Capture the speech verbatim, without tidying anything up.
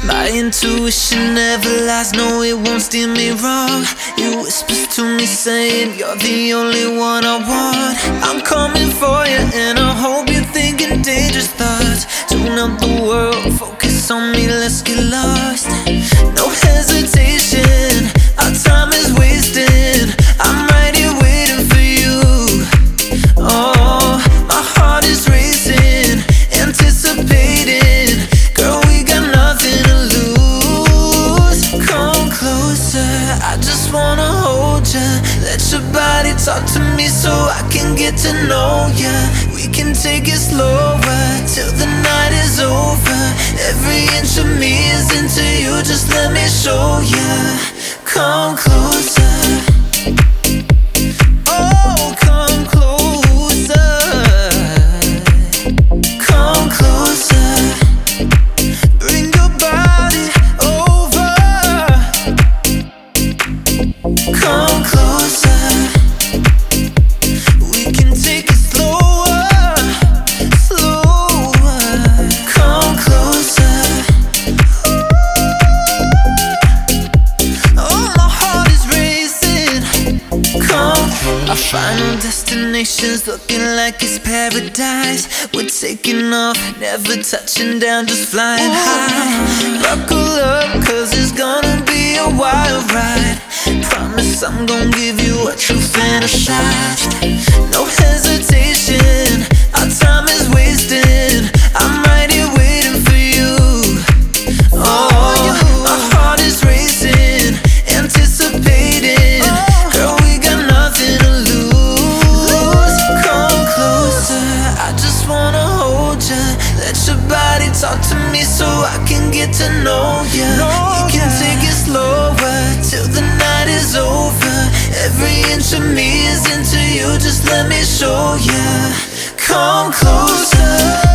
My intuition never lies, no it won't steer me wrong. It whispers to me saying you're the only one I want. I'm coming for you and I hope you're thinking dangerous thoughts. Tune out the world, focus on me, let's get lost. No hesitation, our time is wasting. I'm right here waiting for you. Oh, my heart is racing, anticipating. Girl, we got nothing to lose. Come closer, I just wanna hold ya. Let your body talk to me so I can get to know ya. We can take it slower till the night is over. Every inch of me is into you, just let me show ya. Come closer. Oh, come closer. Come closer. Bring your body over. Come closer. We can take it slower, slower. Come closer. Oh, my heart is racing. Come. Our final destination's looking like it's paradise. We're taking off, never touching down, just flying high. Buckle up, cause it's gonna be a wild ride. Promise I'm gonna give you what you fantasized. No hesitation, our time is wasting. I'm right here waiting for you. Oh, my heart is racing, anticipating. Girl, we got nothing to lose. Come closer, I just wanna hold ya. Let your body talk to me so I can get to know ya. We can take it slower till the night is over. Every inch of me is into you, just let me show ya. Come closer.